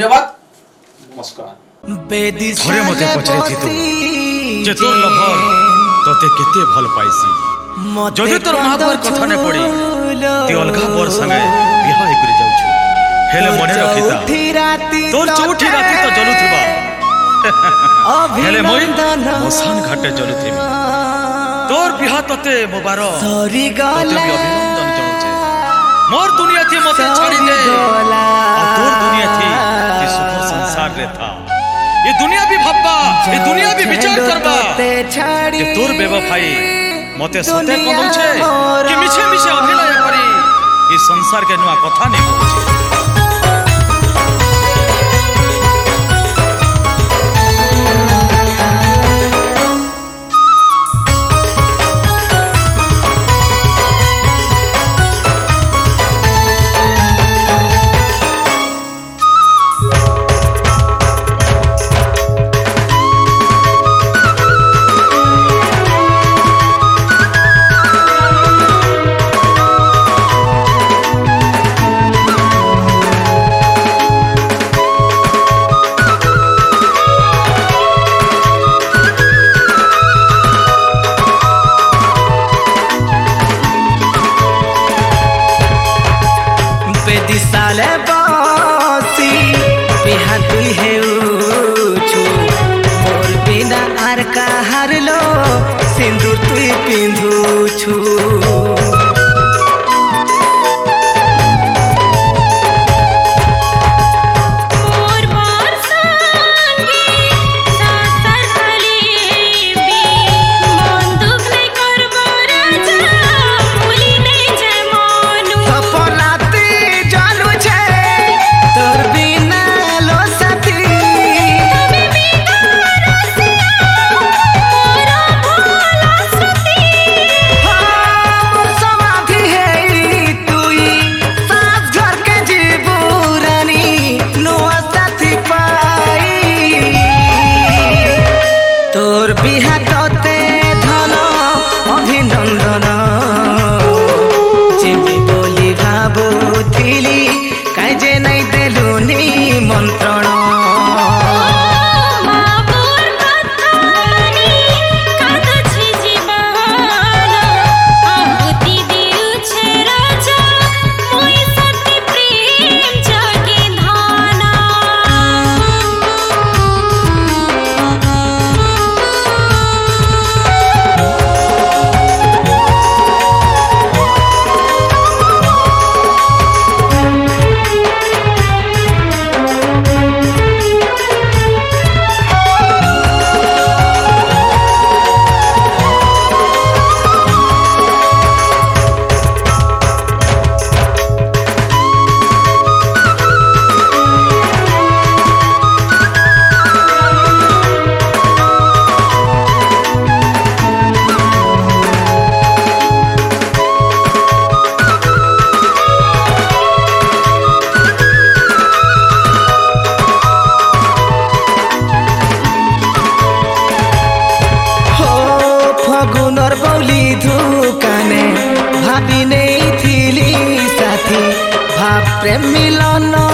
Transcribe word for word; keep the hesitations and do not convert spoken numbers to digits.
धन्यवाद नमस्कार। थोड़े मते पचरे तू जे तोर लभर तोते केते भल पाइसी जदि तोर महापुर कथा ने पड़ी ती अलगा बर संगे बिहा करि जाउछु हेले मने रखिता तोर चौठी राती तो जलुथिबा हेले मोई मसान घाटे जलुथिबी तोर बिहा तते मोबारो सरी गला अभिनंदन जणुछे मोर दुनिया थी मते छाड़ी दे आ तोर दुनिया थी कि सुख संसार रे था ये दुनिया भी भाबा ये दुनिया भी विचार करबा कि तोर बेवफाई मते सते कोनछे कि मिछे मिछे अभिनय करी ये संसार के नुआ कथा नहीं कहछे। साले बासी बिहाती है उछु मोर बिना आर का हारलो सिंदूर तुई पिंधुछु प्रेम मिलन